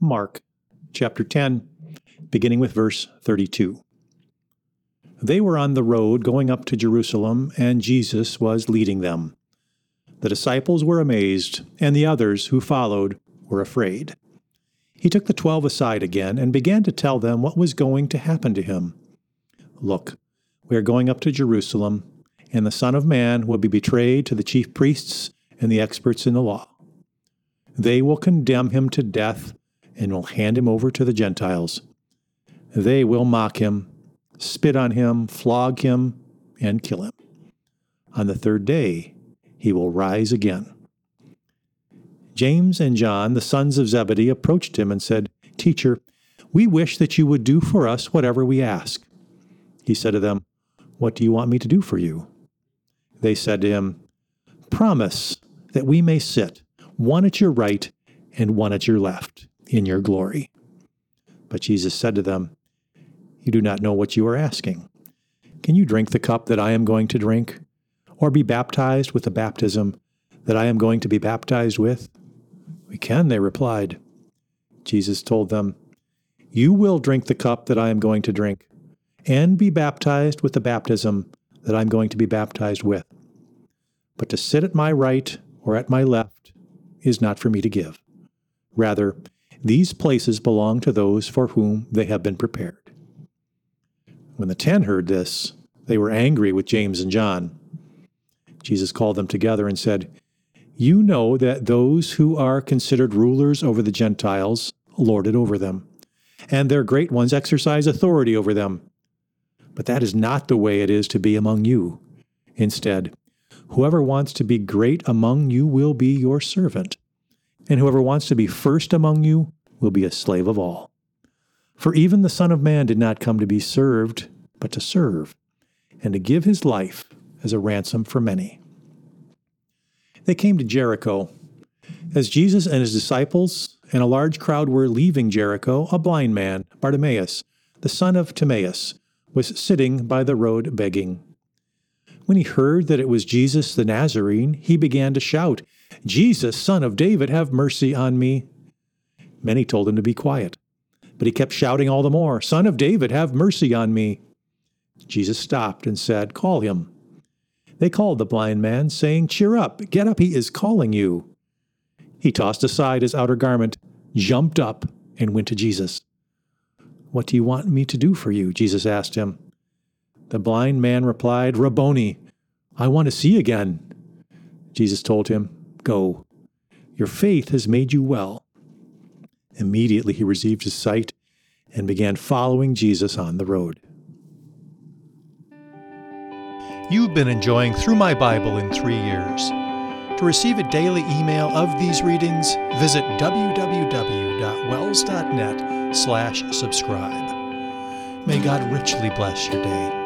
Mark chapter 10, beginning with verse 32. They were on the road going up to Jerusalem, and Jesus was leading them. The disciples were amazed, and the others who followed were afraid. He took the 12 aside again and began to tell them what was going to happen to him. Look, we are going up to Jerusalem, and the Son of Man will be betrayed to the chief priests and the experts in the law. They will condemn him to death and will hand him over to the Gentiles. They will mock him, spit on him, flog him, and kill him. On the third day, he will rise again. James and John, the sons of Zebedee, approached him and said, Teacher, we wish that you would do for us whatever we ask. He said to them, What do you want me to do for you? They said to him, Promise that we may sit, one at your right and one at your left, in your glory. But Jesus said to them, You do not know what you are asking. Can you drink the cup that I am going to drink, or be baptized with the baptism that I am going to be baptized with? We can, they replied. Jesus told them, You will drink the cup that I am going to drink, and be baptized with the baptism that I am going to be baptized with. But to sit at my right or at my left is not for me to give. Rather, these places belong to those for whom they have been prepared. When the 10 heard this, they were angry with James and John. Jesus called them together and said, You know that those who are considered rulers over the Gentiles lord it over them, and their great ones exercise authority over them. But that is not the way it is to be among you. Instead, whoever wants to be great among you will be your servant, and whoever wants to be first among you will be a slave of all. For even the Son of Man did not come to be served, but to serve, and to give his life as a ransom for many. They came to Jericho. As Jesus and his disciples and a large crowd were leaving Jericho, a blind man, Bartimaeus, the son of Timaeus, was sitting by the road begging. When he heard that it was Jesus the Nazarene, he began to shout, Jesus, Son of David, have mercy on me. Many told him to be quiet, but he kept shouting all the more, Son of David, have mercy on me. Jesus stopped and said, Call him. They called the blind man, saying, Cheer up, get up, he is calling you. He tossed aside his outer garment, jumped up, and went to Jesus. What do you want me to do for you? Jesus asked him. The blind man replied, Rabboni, I want to see again. Jesus told him, Go, your faith has made you well. Immediately he received his sight and began following Jesus on the road. You've been enjoying Through My Bible in 3 Years. To receive a daily email of these readings, visit www.wells.net/subscribe. May God richly bless your day.